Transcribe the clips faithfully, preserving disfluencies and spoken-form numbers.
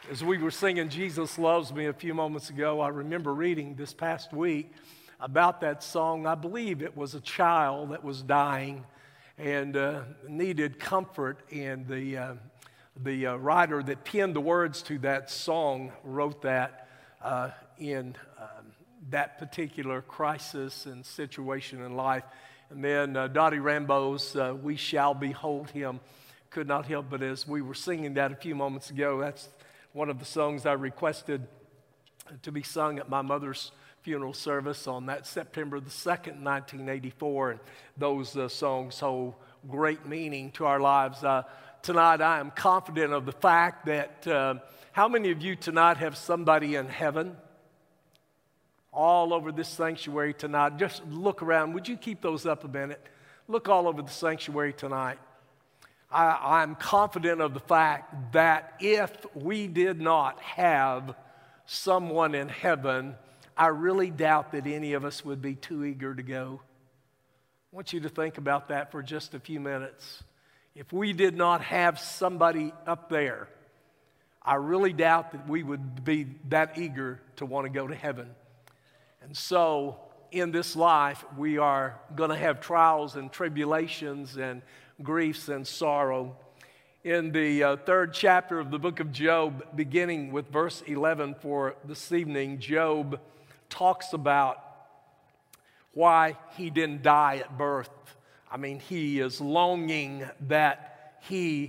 As we were singing Jesus Loves Me a few moments ago, I remember reading this past week about that song. I believe it was a child that was dying and uh, needed comfort, and the, uh, the uh, writer that penned the words to that song wrote that uh, in um, that particular crisis and situation in life. And then uh, Dottie Rambo's uh, We Shall Behold Him could not help but, as we were singing that a few moments ago, that's one of the songs I requested to be sung at my mother's funeral service on that September the second, nineteen eighty-four. And those uh, songs hold great meaning to our lives. Uh, tonight I am confident of the fact that, uh, how many of you tonight have somebody in heaven? All over this sanctuary tonight. Just look around. Would you keep those up a minute? Look all over the sanctuary tonight. I, I'm confident of the fact that if we did not have someone in heaven, I really doubt that any of us would be too eager to go. I want you to think about that for just a few minutes. If we did not have somebody up there, I really doubt that we would be that eager to want to go to heaven. And so, in this life, we are going to have trials and tribulations and griefs and sorrow. In the uh, third chapter of the book of Job, beginning with verse eleven for this evening, Job talks about why he didn't die at birth. I mean, he is longing that he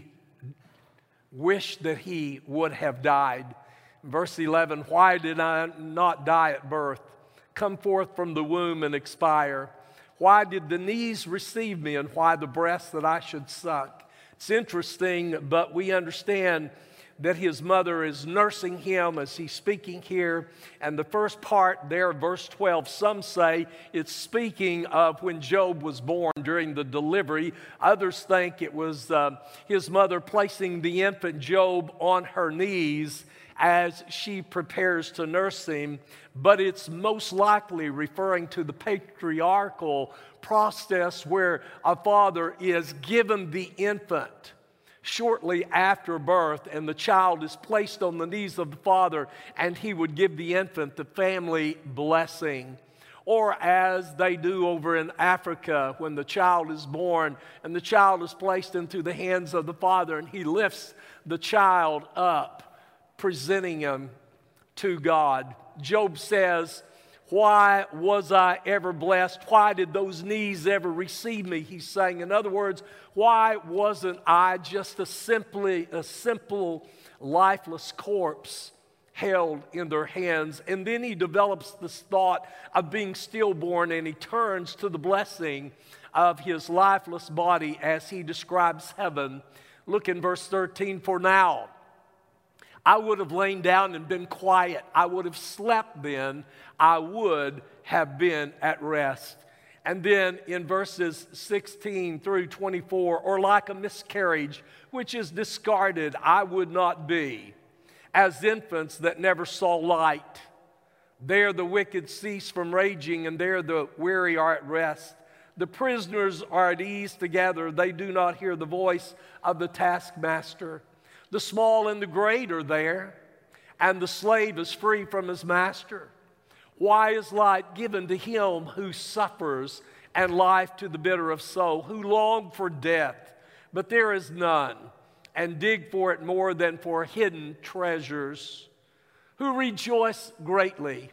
wished that he would have died. Verse eleven, why did I not die at birth? Come forth from the womb and expire. Why did the knees receive me, and why the breasts that I should suck? It's interesting, but we understand that his mother is nursing him as he's speaking here. And the first part there, verse twelve, some say it's speaking of when Job was born during the delivery. Others think it was uh, his mother placing the infant Job on her knees as she prepares to nurse him, but it's most likely referring to the patriarchal process where a father is given the infant shortly after birth, and the child is placed on the knees of the father, and he would give the infant the family blessing. Or as they do over in Africa when the child is born and the child is placed into the hands of the father, and he lifts the child up, presenting him to God. Job says, why was I ever blessed? Why did those knees ever receive me? He's saying, in other words, why wasn't I just a simply a simple lifeless corpse held in their hands? And then he develops this thought of being stillborn, and he turns to the blessing of his lifeless body as he describes heaven. Look in verse thirteen, for now I would have lain down and been quiet. I would have slept then. I would have been at rest. And then in verses sixteen through twenty-four, or like a miscarriage which is discarded, I would not be. As infants that never saw light, there the wicked cease from raging, and there the weary are at rest. The prisoners are at ease together. They do not hear the voice of the taskmaster. The small and the great are there, and the slave is free from his master. Why is light given to him who suffers, and life to the bitter of soul, who long for death, but there is none, and dig for it more than for hidden treasures, who rejoice greatly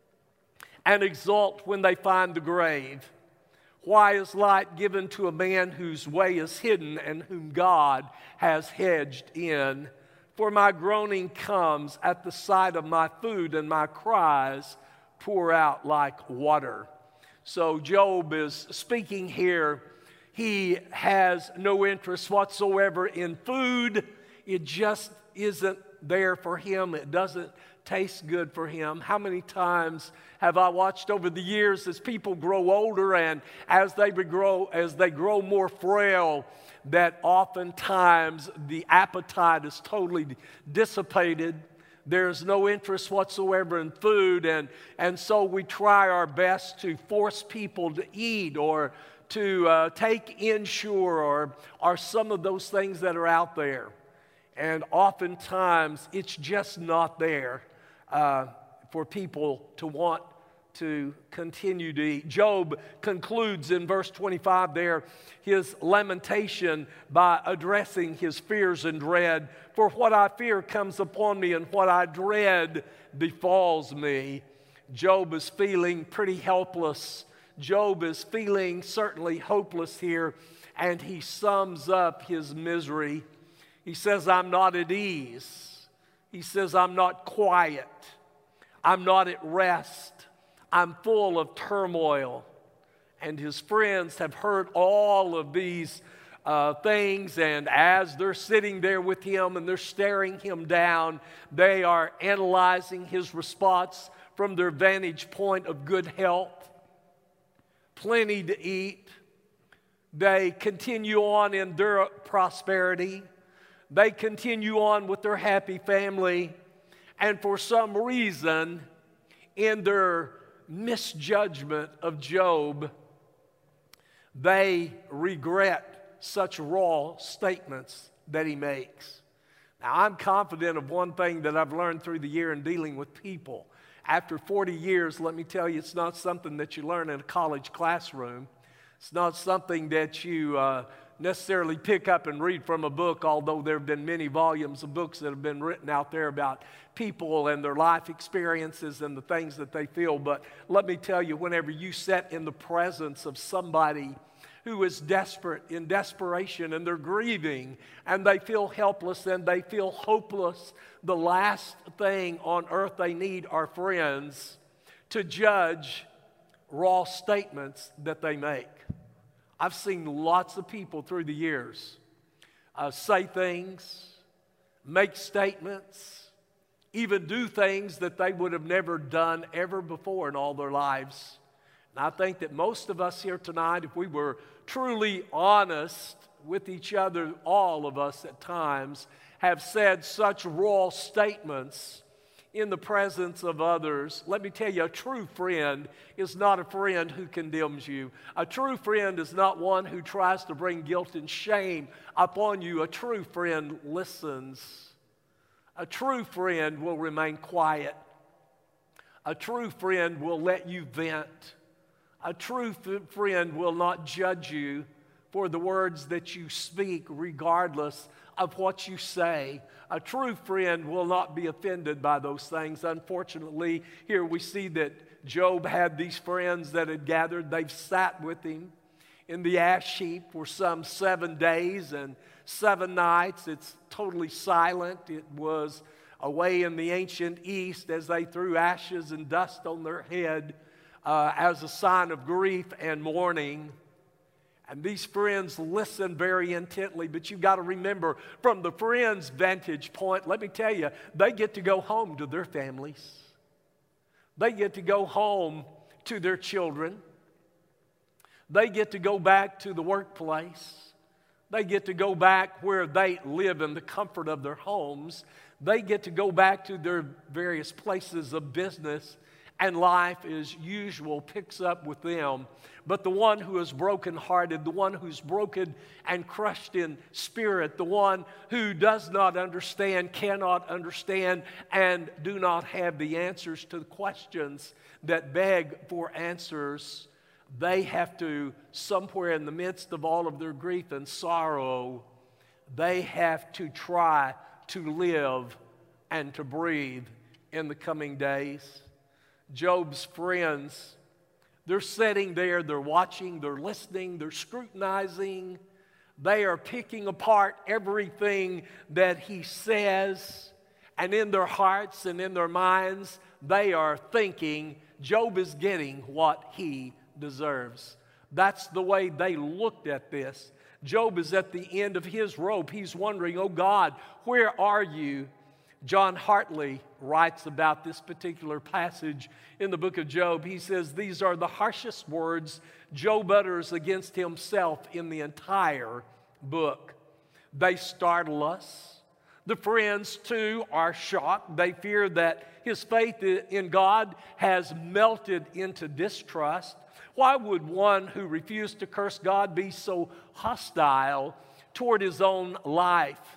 and exult when they find the grave? Why is light given to a man whose way is hidden and whom God has hedged in? For my groaning comes at the sight of my food, and my cries pour out like water. So Job is speaking here. He has no interest whatsoever in food. It just isn't there for him. It doesn't taste good for him. How many times have I watched over the years as people grow older, and as they grow, as they grow more frail, that oftentimes the appetite is totally dissipated. There's no interest whatsoever in food, and, and so we try our best to force people to eat or to uh, take Ensure or, or some of those things that are out there. And oftentimes, it's just not there uh, for people to want to continue to eat. Job concludes in verse twenty-five there his lamentation by addressing his fears and dread. For what I fear comes upon me, and what I dread befalls me. Job is feeling pretty helpless. Job is feeling certainly hopeless here, and he sums up his misery. He says, I'm not at ease. He says, I'm not quiet. I'm not at rest. I'm full of turmoil. And his friends have heard all of these uh, things, and as they're sitting there with him and they're staring him down, they are analyzing his response from their vantage point of good health, plenty to eat. They continue on in their prosperity. They continue on with their happy family. And for some reason, in their misjudgment of Job, they regret such raw statements that he makes. Now, I'm confident of one thing that I've learned through the year in dealing with people. After forty years, let me tell you, it's not something that you learn in a college classroom. It's not something that you uh, necessarily pick up and read from a book, although there have been many volumes of books that have been written out there about people and their life experiences and the things that they feel. But let me tell you, whenever you sit in the presence of somebody who is desperate, in desperation, and they're grieving, and they feel helpless, and they feel hopeless, the last thing on earth they need are friends to judge raw statements that they make. I've seen lots of people through the years uh, say things, make statements, even do things that they would have never done ever before in all their lives. And I think that most of us here tonight, if we were truly honest with each other, all of us at times have said such raw statements in the presence of others. Let me tell you, a true friend is not a friend who condemns you. A true friend is not one who tries to bring guilt and shame upon you. A true friend listens. A true friend will remain quiet. A true friend will let you vent. A true friend will not judge you for the words that you speak, regardless of what you say. A true friend will not be offended by those things. Unfortunately, here we see that Job had these friends that had gathered. They've sat with him in the ash heap for some seven days and seven nights. It's totally silent. It was away in the ancient East as they threw ashes and dust on their head uh, as a sign of grief and mourning. And these friends listen very intently, but you've got to remember, from the friends' vantage point, let me tell you, they get to go home to their families. They get to go home to their children. They get to go back to the workplace. They get to go back where they live in the comfort of their homes. They get to go back to their various places of business, and life as usual picks up with them. But the one who is brokenhearted, the one who's broken and crushed in spirit, the one who does not understand, cannot understand, and do not have the answers to the questions that beg for answers, they have to, somewhere in the midst of all of their grief and sorrow, they have to try to live and to breathe in the coming days. Job's friends, they're sitting there, they're watching, they're listening, they're scrutinizing. They are picking apart everything that he says. And in their hearts and in their minds, they are thinking Job is getting what he deserves. That's the way they looked at this. Job is at the end of his rope. He's wondering, oh God, where are you? John Hartley writes about this particular passage in the book of Job. He says, these are the harshest words Job utters against himself in the entire book. They startle us. The friends, too, are shocked. They fear that his faith in God has melted into distrust. Why would one who refused to curse God be so hostile toward his own life?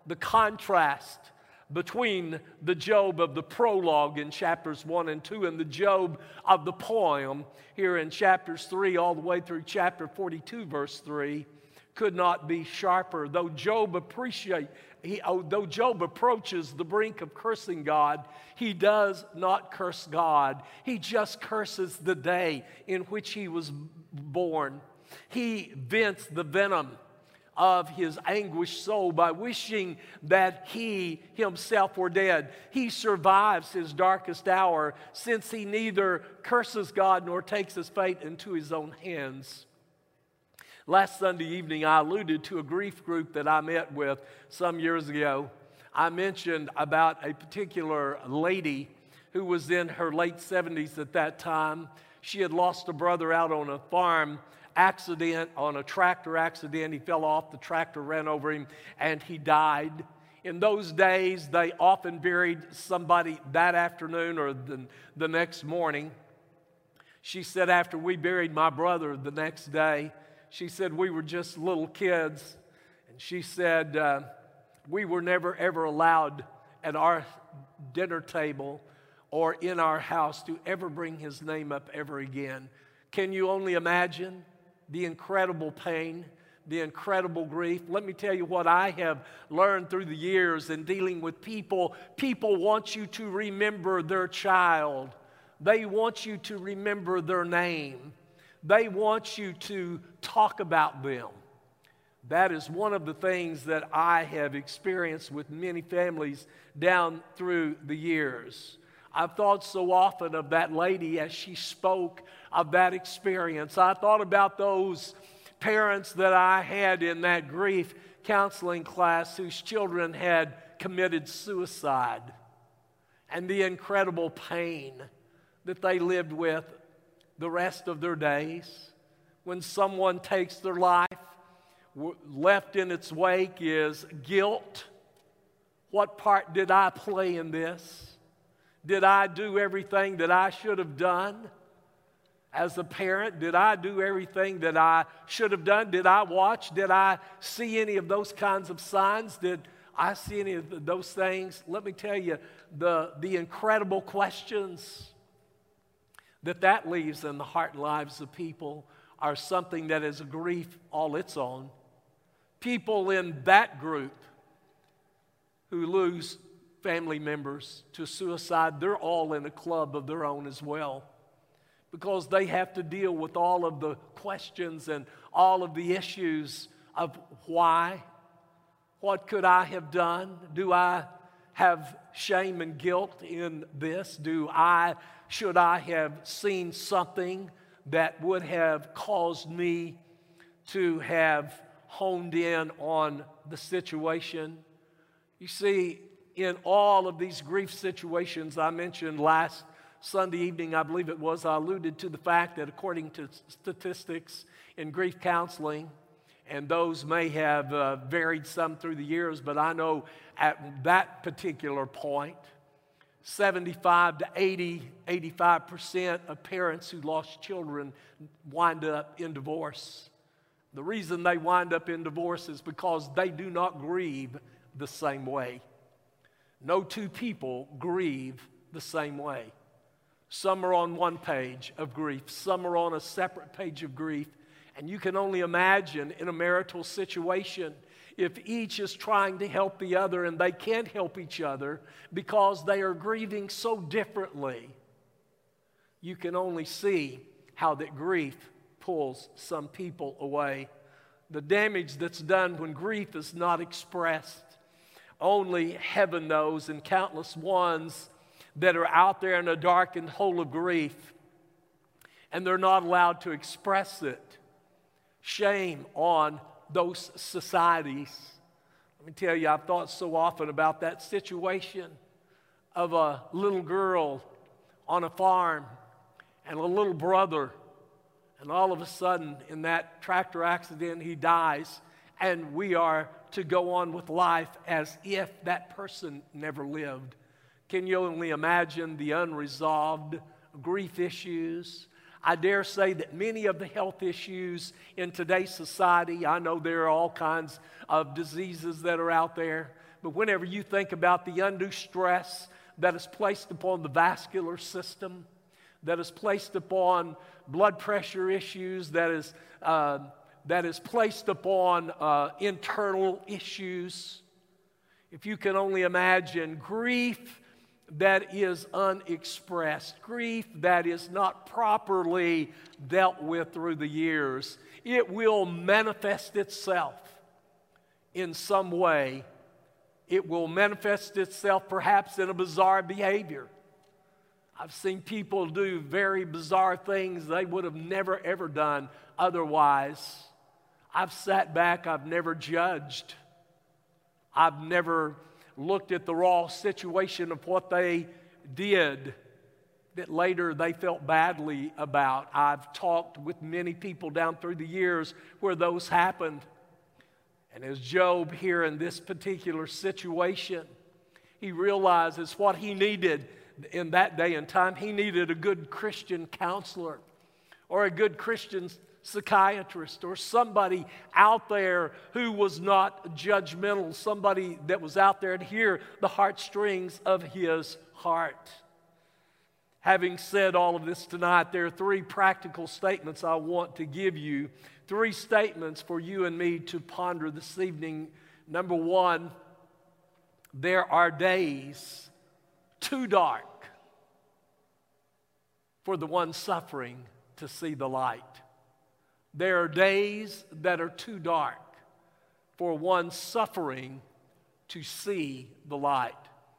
the contrast between the Job of the prologue in chapters one and two and the Job of the poem here in chapters three all the way through chapter forty-two, verse three, could not be sharper. Though Job appreciate, he, oh, though Job approaches the brink of cursing God, he does not curse God. He just curses the day in which he was born. He vents the venom of his anguished soul by wishing that he himself were dead. He survives his darkest hour since he neither curses God nor takes his fate into his own hands. Last Sunday evening, I alluded to a grief group that I met with some years ago. I mentioned about a particular lady who was in her late seventies at that time. She had lost a brother out on a farm accident, on a tractor accident. He fell off, the tractor ran over him, and he died. In those days, they often buried somebody that afternoon or the, the next morning. She said, after we buried my brother the next day, she said, we were just little kids. And she said, uh, we were never, ever allowed at our dinner table or in our house to ever bring his name up ever again. Can you only imagine the incredible pain, the incredible grief? Let me tell you what I have learned through the years in dealing with people. People want you to remember their child. They want you to remember their name. They want you to talk about them. That is one of the things that I have experienced with many families down through the years. I've thought so often of that lady as she spoke of that experience. I thought about those parents that I had in that grief counseling class whose children had committed suicide and the incredible pain that they lived with the rest of their days. When someone takes their life, left in its wake is guilt. What part did I play in this? Did I do everything that I should have done? As a parent, did I do everything that I should have done? Did I watch? Did I see any of those kinds of signs? Did I see any of those things? Let me tell you, the, the incredible questions that that leaves in the heart and lives of people are something that is a grief all its own. People in that group who lose family members to suicide, they're all in a club of their own as well, because they have to deal with all of the questions and all of the issues of why, what could I have done? Do I have shame and guilt in this? Do I, should I have seen something that would have caused me to have honed in on the situation? You see, in all of these grief situations I mentioned last Sunday evening, I believe it was, I alluded to the fact that according to statistics in grief counseling, and those may have uh, varied some through the years, but I know at that particular point, seventy-five to eighty, eighty-five percent of parents who lost children wind up in divorce. The reason they wind up in divorce is because they do not grieve the same way. No two people grieve the same way. Some are on one page of grief. Some are on a separate page of grief. And you can only imagine in a marital situation if each is trying to help the other and they can't help each other because they are grieving so differently. You can only see how that grief pulls some people away. The damage that's done when grief is not expressed, only heaven knows, and countless ones that are out there in a darkened hole of grief and they're not allowed to express it. Shame on those societies. Let me tell you, I've thought so often about that situation of a little girl on a farm and a little brother, and all of a sudden in that tractor accident he dies, and we are to go on with life as if that person never lived. Can you only imagine the unresolved grief issues? I dare say that many of the health issues in today's society, I know there are all kinds of diseases that are out there, but whenever you think about the undue stress that is placed upon the vascular system, that is placed upon blood pressure issues, that is, uh, that is placed upon uh, internal issues, if you can only imagine grief that is unexpressed, grief that is not properly dealt with through the years, it will manifest itself in some way. It will manifest itself perhaps in a bizarre behavior. I've seen people do very bizarre things they would have never ever done otherwise. I've sat back, I've never judged. I've never looked at the raw situation of what they did that later they felt badly about. I've talked with many people down through the years where those happened. And as Job here in this particular situation, he realizes what he needed in that day and time. He needed a good Christian counselor or a good Christian psychiatrist or somebody out there who was not judgmental, somebody that was out there to hear the heartstrings of his heart. Having said all of this tonight, there are three practical statements I want to give you. Three statements for you and me to ponder this evening. Number one, there are days too dark for the one suffering to see the light. There are days that are too dark for one suffering to see the light.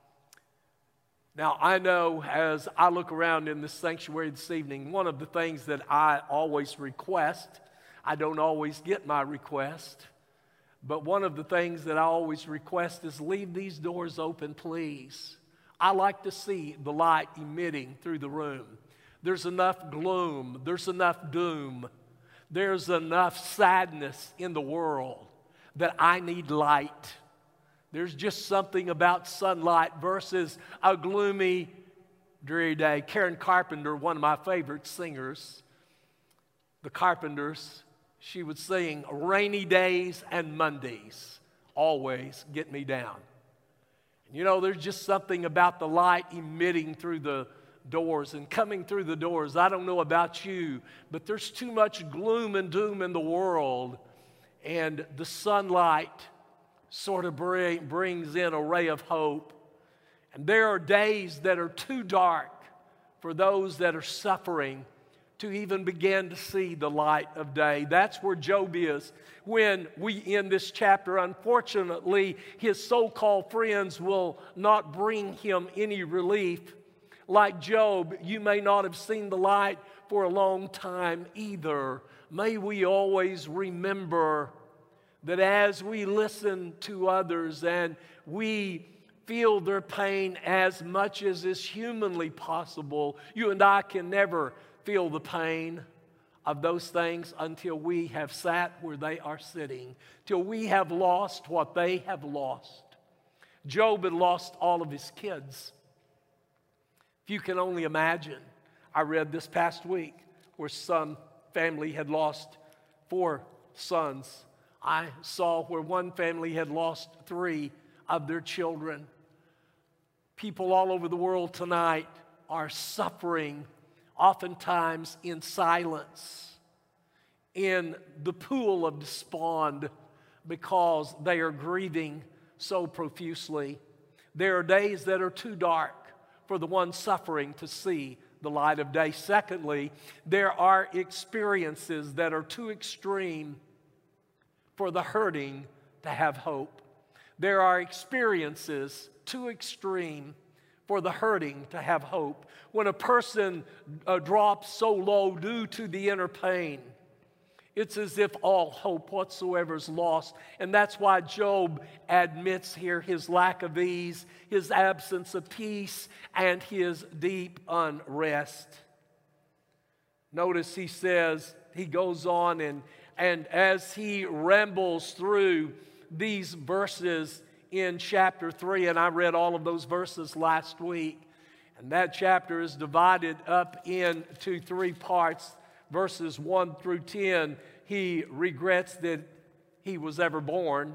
Now, I know as I look around in this sanctuary this evening, one of the things that I always request, I don't always get my request, but one of the things that I always request is leave these doors open, please. I like to see the light emitting through the room. There's enough gloom, there's enough doom, there's enough sadness in the world that I need light. There's just something about sunlight versus a gloomy, dreary day. Karen Carpenter, one of my favorite singers, the Carpenters, she would sing, rainy days and Mondays always get me down. And you know, there's just something about the light emitting through the doors and coming through the doors. I don't know about you, but there's too much gloom and doom in the world, and the sunlight sort of bring, brings in a ray of hope. And there are days that are too dark for those that are suffering to even begin to see the light of day. That's where Job is when we end this chapter. Unfortunately, his so-called friends will not bring him any relief. Like Job, you may not have seen the light for a long time either. May we always remember that as we listen to others and we feel their pain as much as is humanly possible, you and I can never feel the pain of those things until we have sat where they are sitting, till we have lost what they have lost. Job had lost all of his kids. If you can only imagine, I read this past week where some family had lost four sons. I saw where one family had lost three of their children. People all over the world tonight are suffering, oftentimes in silence, in the pool of despond, because they are grieving so profusely. There are days that are too dark for the one suffering to see the light of day. Secondly, there are experiences that are too extreme for the hurting to have hope. There are experiences too extreme for the hurting to have hope. When a person uh, drops so low due to the inner pain, it's as if all hope whatsoever is lost. And that's why Job admits here his lack of ease, his absence of peace, and his deep unrest. Notice he says, he goes on and, and as he rambles through these verses in chapter three, and I read all of those verses last week, and that chapter is divided up into three parts. Verses one through ten, he regrets that he was ever born.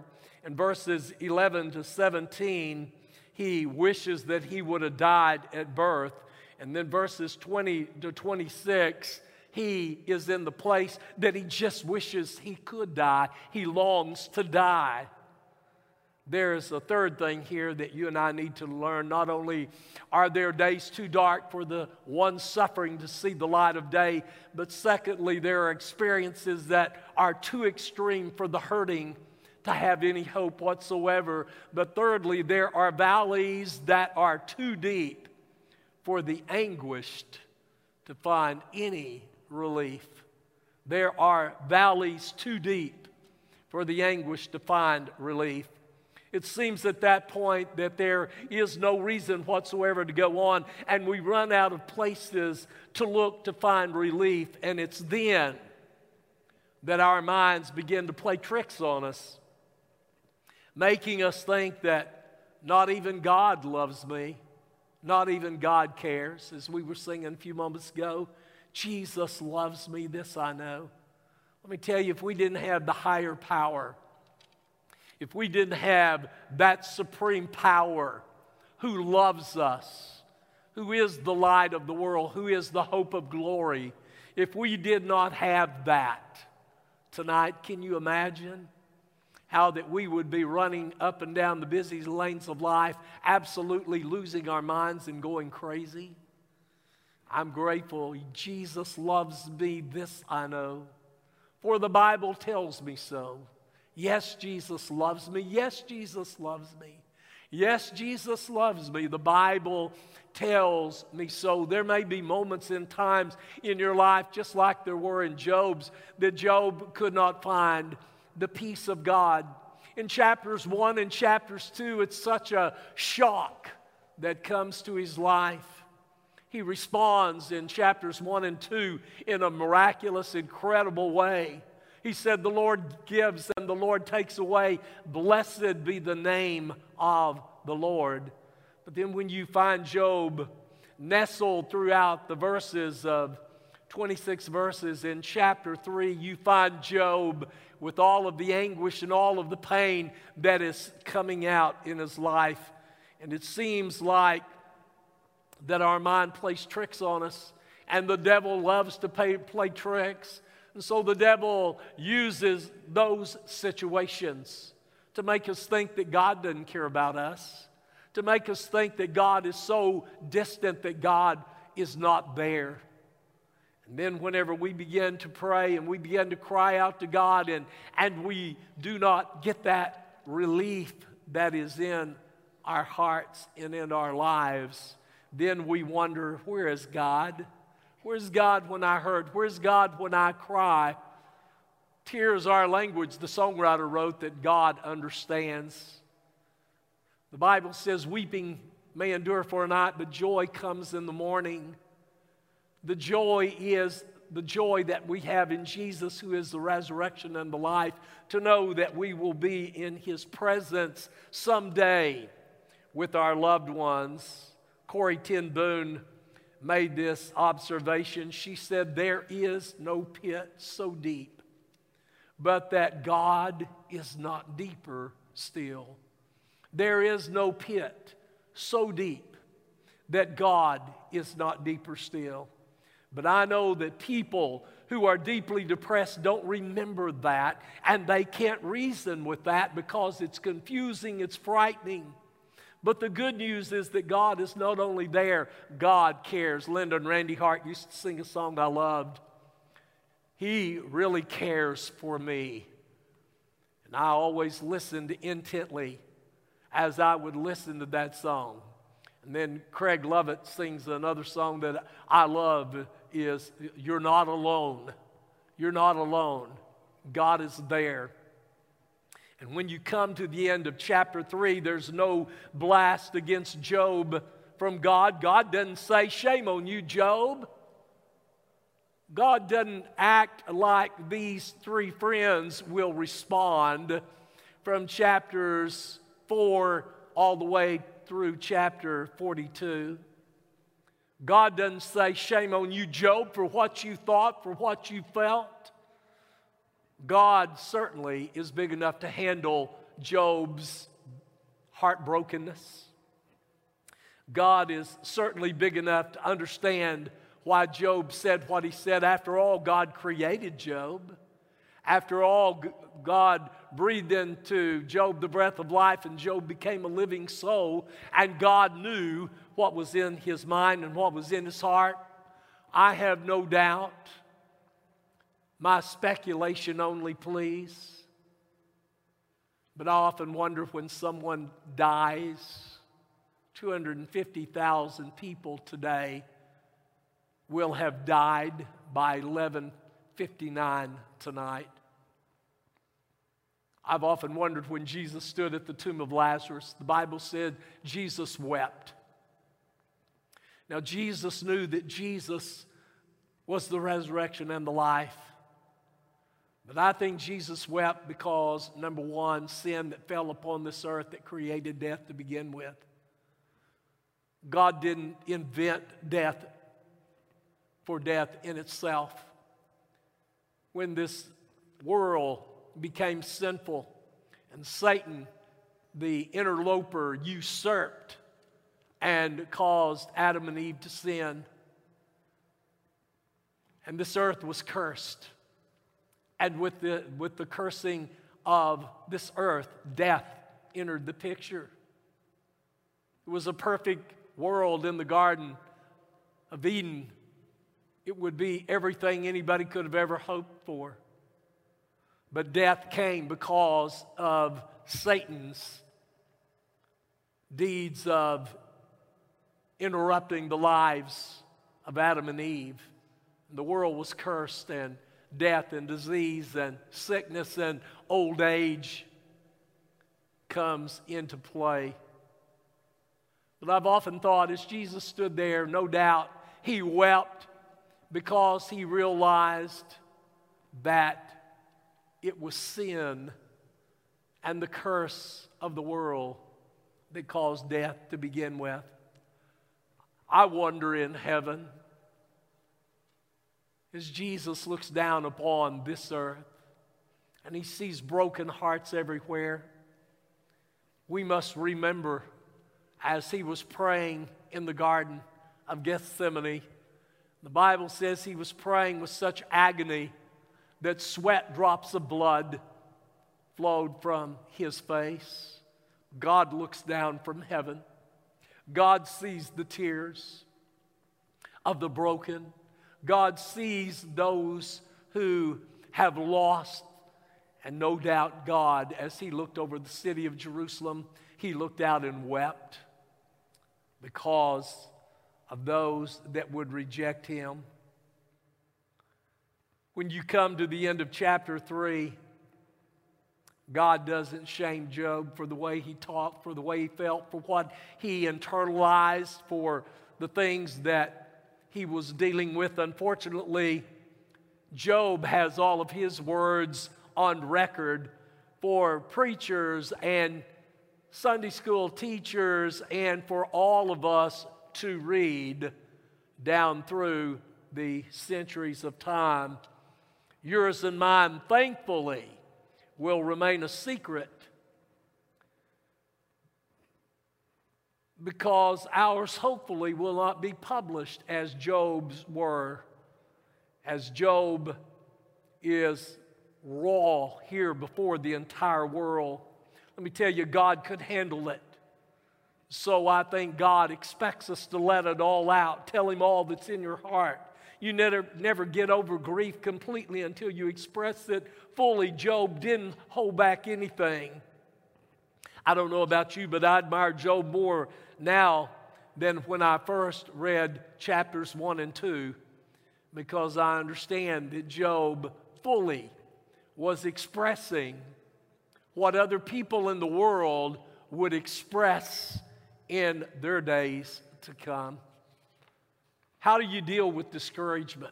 In verses eleven to seventeen, he wishes that he would have died at birth. And then verses twenty to twenty-six, he is in the place that he just wishes he could die. He longs to die. There's a third thing here that you and I need to learn. Not only are there days too dark for the one suffering to see the light of day, but secondly, there are experiences that are too extreme for the hurting to have any hope whatsoever. But thirdly, there are valleys that are too deep for the anguished to find any relief. There are valleys too deep for the anguished to find relief. It seems at that point that there is no reason whatsoever to go on, and we run out of places to look to find relief, and it's then that our minds begin to play tricks on us, making us think that not even God loves me, not even God cares. As we were singing a few moments ago, Jesus loves me, this I know. Let me tell you, if we didn't have the higher power, if we didn't have that supreme power who loves us, who is the light of the world, who is the hope of glory, if we did not have that tonight, can you imagine how that we would be running up and down the busy lanes of life, absolutely losing our minds and going crazy? I'm grateful. Jesus loves me, this I know, for the Bible tells me so. Yes, Jesus loves me. Yes, Jesus loves me. Yes, Jesus loves me. The Bible tells me so. There may be moments and times in your life, just like there were in Job's, that Job could not find the peace of God. In chapters one and chapters two, it's such a shock that comes to his life. He responds in chapters one and two in a miraculous, incredible way. He said, the Lord gives and the Lord takes away. Blessed be the name of the Lord. But then when you find Job nestled throughout the verses of twenty-six verses in chapter three, you find Job with all of the anguish and all of the pain that is coming out in his life. And it seems like that our mind plays tricks on us, and the devil loves to pay, play tricks. And so the devil uses those situations to make us think that God doesn't care about us, to make us think that God is so distant that God is not there. And then whenever we begin to pray and we begin to cry out to God and, and we do not get that relief that is in our hearts and in our lives, then we wonder, where is God? Where's God when I hurt? Where's God when I cry? Tears are language, the songwriter wrote, that God understands. The Bible says, weeping may endure for a night, but joy comes in the morning. The joy is the joy that we have in Jesus, who is the resurrection and the life, to know that we will be in His presence someday with our loved ones. Corrie ten Boom made this observation. She said, there is no pit so deep, but that God is not deeper still. There is no pit so deep that God is not deeper still. But I know that people who are deeply depressed don't remember that, and they can't reason with that because it's confusing, it's frightening. But the good news is that God is not only there, God cares. Linda and Randy Hart used to sing a song I loved. He really cares for me. And I always listened intently as I would listen to that song. And then Craig Lovett sings another song that I love, is You're Not Alone. You're not alone. God is there. And when you come to the end of chapter three, there's no blast against Job from God. God doesn't say, shame on you, Job. God doesn't act like these three friends will respond from chapters four all the way through chapter forty-two. God doesn't say, shame on you, Job, for what you thought, for what you felt. God certainly is big enough to handle Job's heartbrokenness. God is certainly big enough to understand why Job said what he said. After all, God created Job. After all, God breathed into Job the breath of life, and Job became a living soul, and God knew what was in his mind and what was in his heart. I have no doubt. My speculation only, please. But I often wonder, when someone dies, two hundred fifty thousand people today will have died by eleven fifty-nine tonight. I've often wondered, when Jesus stood at the tomb of Lazarus, the Bible said Jesus wept. Now, Jesus knew that Jesus was the resurrection and the life. But I think Jesus wept because, number one, sin that fell upon this earth that created death to begin with. God didn't invent death for death in itself. When this world became sinful and Satan, the interloper, usurped and caused Adam and Eve to sin, and this earth was cursed. And with the, with the cursing of this earth, death entered the picture. It was a perfect world in the Garden of Eden. It would be everything anybody could have ever hoped for. But death came because of Satan's deeds of interrupting the lives of Adam and Eve. The world was cursed, and death and disease and sickness and old age comes into play. But I've often thought, as Jesus stood there, no doubt he wept because he realized that it was sin and the curse of the world that caused death to begin with. I wonder, in heaven, as Jesus looks down upon this earth and he sees broken hearts everywhere, we must remember, as he was praying in the Garden of Gethsemane, the Bible says he was praying with such agony that sweat drops of blood flowed from his face. God looks down from heaven. God sees the tears of the broken. God sees those who have lost. And no doubt God, as he looked over the city of Jerusalem, he looked out and wept because of those that would reject him. When you come to the end of chapter three, God doesn't shame Job for the way he talked, for the way he felt, for what he internalized, for the things that he was dealing with. Unfortunately, Job has all of his words on record for preachers and Sunday school teachers and for all of us to read down through the centuries of time. Yours and mine, thankfully, will remain a secret because ours hopefully will not be published as Job's were, as Job is raw here before the entire world. Let me tell you, God could handle it. So I think God expects us to let it all out. Tell him all that's in your heart. You never, never get over grief completely until you express it fully. Job didn't hold back anything. I don't know about you, but I admire Job more now than when I first read chapters one and two, because I understand that Job fully was expressing what other people in the world would express in their days to come. How do you deal with discouragement?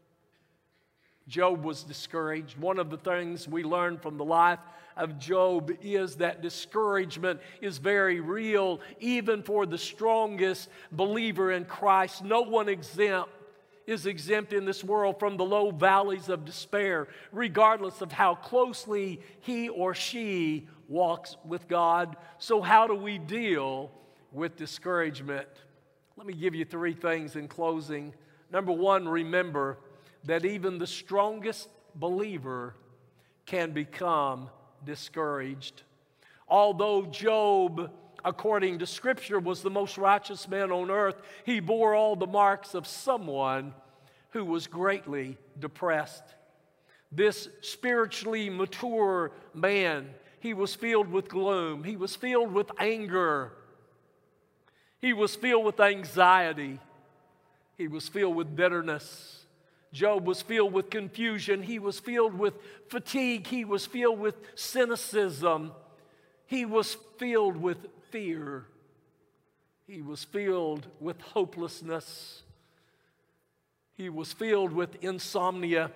Job was discouraged. One of the things we learn from the life of Job is that discouragement is very real, even for the strongest believer in Christ. No one exempt is exempt in this world from the low valleys of despair, regardless of how closely he or she walks with God. So how do we deal with discouragement? Let me give you three things in closing. Number one, remember that even the strongest believer can become discouraged. Although Job, according to Scripture, was the most righteous man on earth, he bore all the marks of someone who was greatly depressed. This spiritually mature man, he was filled with gloom. He was filled with anger. He was filled with anxiety. He was filled with bitterness. Job was filled with confusion. He was filled with fatigue. He was filled with cynicism. He was filled with fear. He was filled with hopelessness. He was filled with insomnia.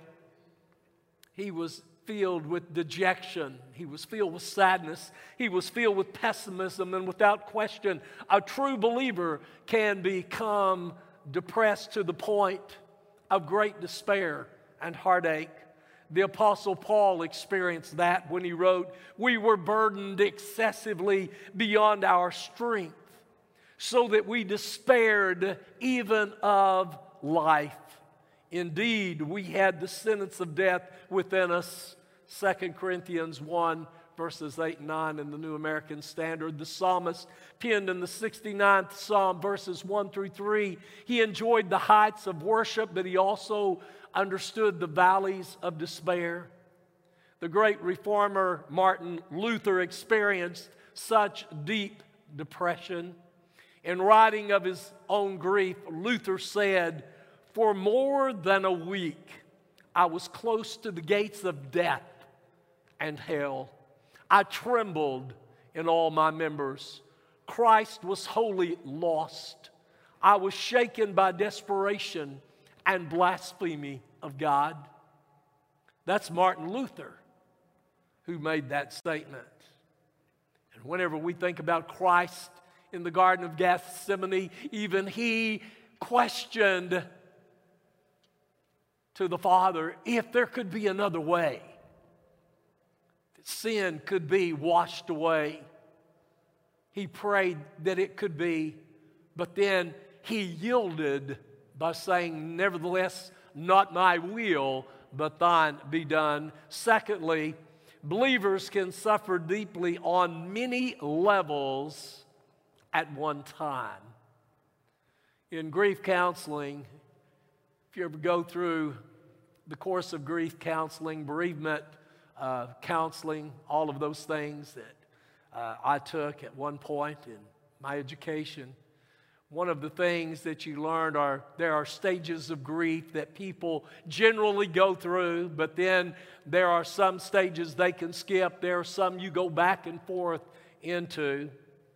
He was filled with dejection. He was filled with sadness. He was filled with pessimism. And without question, a true believer can become depressed to the point of great despair and heartache. The Apostle Paul experienced that when he wrote, "We were burdened excessively beyond our strength, so that we despaired even of life. Indeed, we had the sentence of death within us." Second Corinthians one, verses eight and nine in the New American Standard. The psalmist penned in the sixty-ninth Psalm, verses one through three. He enjoyed the heights of worship, but he also understood the valleys of despair. The great reformer Martin Luther experienced such deep depression. In writing of his own grief, Luther said, "For more than a week, I was close to the gates of death and hell. I trembled in all my members. Christ was wholly lost. I was shaken by desperation and blasphemy of God." That's Martin Luther who made that statement. And whenever we think about Christ in the Garden of Gethsemane, even he questioned to the Father if there could be another way, that sin could be washed away. He prayed that it could be, but then he yielded by saying, "Nevertheless, not my will, but thine be done." Secondly, believers can suffer deeply on many levels at one time. In grief counseling, if you ever go through the course of grief counseling, bereavement uh, counseling, all of those things that uh, I took at one point in my education, one of the things that you learned are there are stages of grief that people generally go through, but then there are some stages they can skip. There are some you go back and forth into.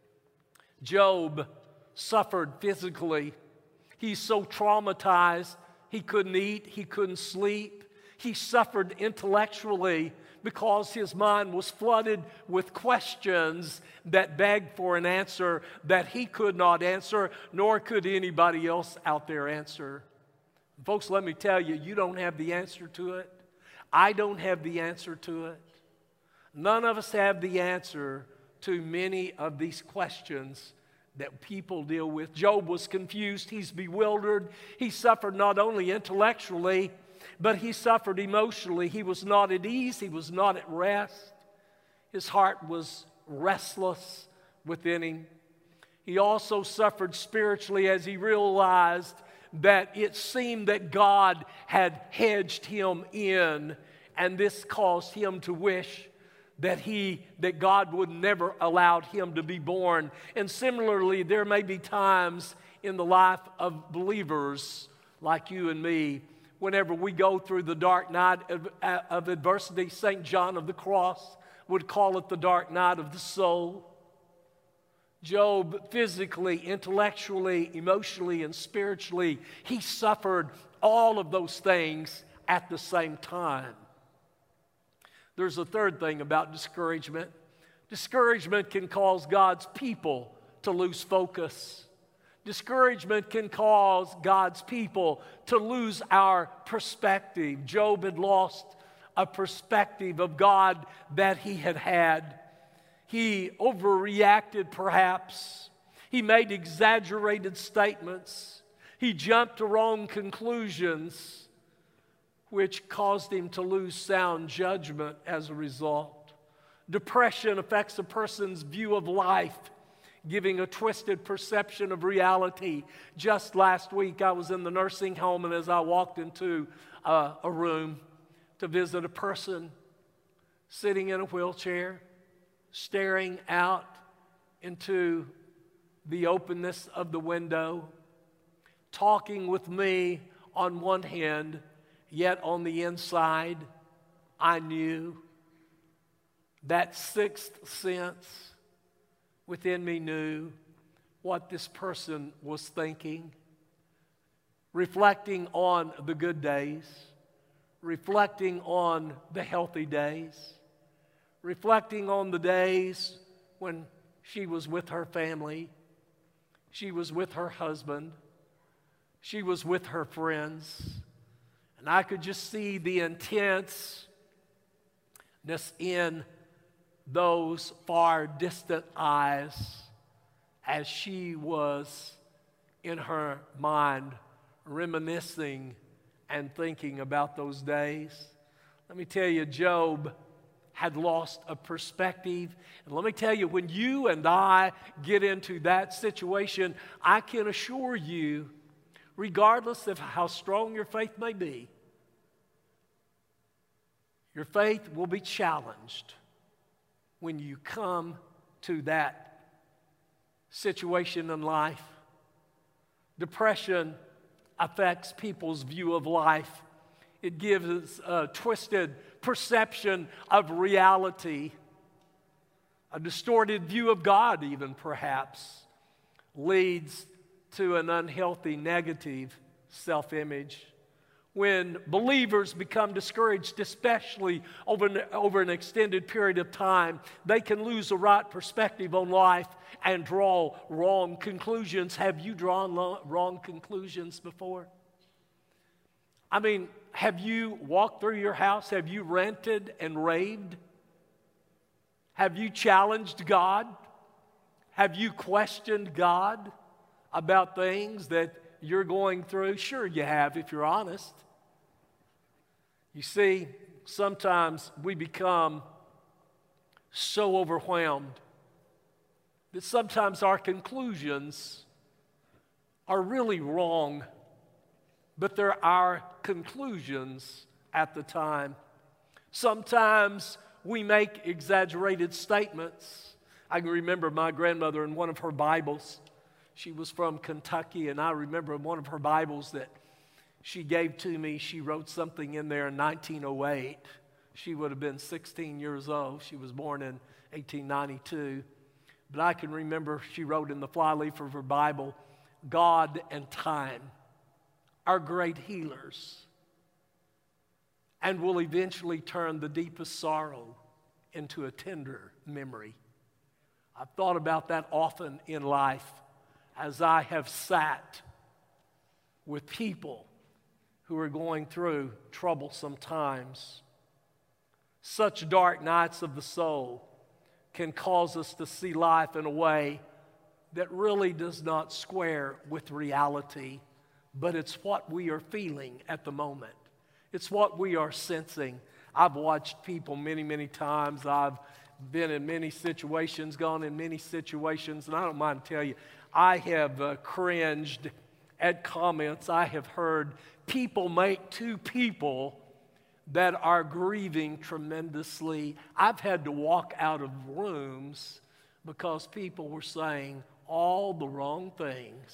Job suffered physically. He's so traumatized, he couldn't eat, he couldn't sleep. He suffered intellectually because his mind was flooded with questions that begged for an answer that he could not answer, nor could anybody else out there answer. Folks, let me tell you, you don't have the answer to it. I don't have the answer to it. None of us have the answer to many of these questions that people deal with. Job was confused. He's bewildered. He suffered not only intellectually, but he suffered emotionally. He was not at ease. He was not at rest. His heart was restless within him. He also suffered spiritually as he realized that it seemed that God had hedged him in, and this caused him to wish that he that God would never allowed him to be born. And similarly, there may be times in the life of believers like you and me, whenever we go through the dark night of, of adversity. Saint John of the Cross would call it the dark night of the soul. Job, physically, intellectually, emotionally, and spiritually, he suffered all of those things at the same time. There's a third thing about discouragement. Discouragement can cause God's people to lose focus. Discouragement can cause God's people to lose our perspective. Job had lost a perspective of God that he had had. He overreacted perhaps. He made exaggerated statements. He jumped to wrong conclusions, which caused him to lose sound judgment as a result. Depression affects a person's view of life, giving a twisted perception of reality. Just last week, I was in the nursing home, and as I walked into uh, a room to visit a person sitting in a wheelchair, staring out into the openness of the window, talking with me on one hand, yet on the inside, I knew that sixth sense within me knew what this person was thinking, reflecting on the good days, reflecting on the healthy days, reflecting on the days when she was with her family, she was with her husband, she was with her friends, and I could just see the intenseness in those far distant eyes as she was in her mind reminiscing and thinking about those days. Let me tell you, Job had lost a perspective. And let me tell you, when you and I get into that situation, I can assure you, regardless of how strong your faith may be, your faith will be challenged when you come to that situation in life. Depression affects people's view of life. It gives a twisted perception of reality, a distorted view of God even perhaps, leads to an unhealthy, negative self-image. When believers become discouraged, especially over an, over an extended period of time, they can lose a right perspective on life and draw wrong conclusions. Have you drawn lo- wrong conclusions before? I mean, have you walked through your house? Have you ranted and raved? Have you challenged God? Have you questioned God about things that you're going through? Sure you have, if you're honest. You see, sometimes we become so overwhelmed that sometimes our conclusions are really wrong, but they're our conclusions at the time. Sometimes we make exaggerated statements. I can remember my grandmother in one of her Bibles. She was from Kentucky, and I remember in one of her Bibles that she gave to me, she wrote something in there in nineteen oh eight. She would have been sixteen years old. She was born in eighteen ninety-two. But I can remember she wrote in the flyleaf of her Bible, God and time are great healers and will eventually turn the deepest sorrow into a tender memory. I've thought about that often in life as I have sat with people who are going through troublesome times. Such dark nights of the soul can cause us to see life in a way that really does not square with reality, but it's what we are feeling at the moment. It's what we are sensing. I've watched people many, many times. I've been in many situations, gone in many situations, and I don't mind to tell you, I have uh, cringed at comments I have heard people make to people that are grieving tremendously. I've had to walk out of rooms because people were saying all the wrong things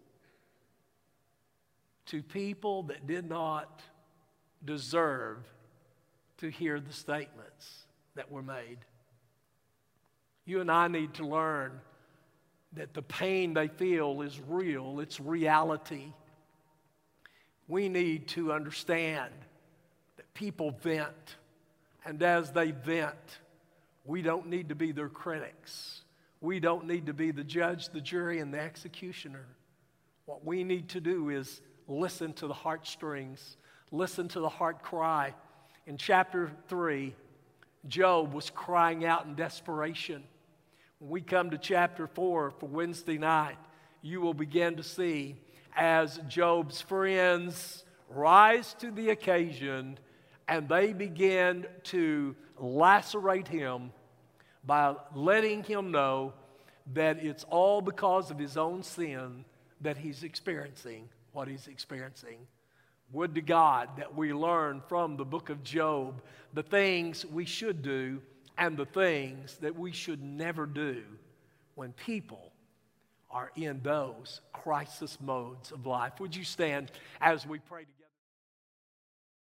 to people that did not deserve to hear the statements that were made. You and I need to learn that the pain they feel is real, it's reality. We need to understand that people vent, and as they vent, we don't need to be their critics. We don't need to be the judge, the jury, and the executioner. What we need to do is listen to the heartstrings, listen to the heart cry. In chapter three, Job was crying out in desperation. when we come to chapter four for Wednesday night, you will begin to see as Job's friends rise to the occasion and they begin to lacerate him by letting him know that it's all because of his own sin that he's experiencing what he's experiencing. Would to God that we learn from the book of Job the things we should do and the things that we should never do when people are in those crisis modes of life. Would you stand as we pray together?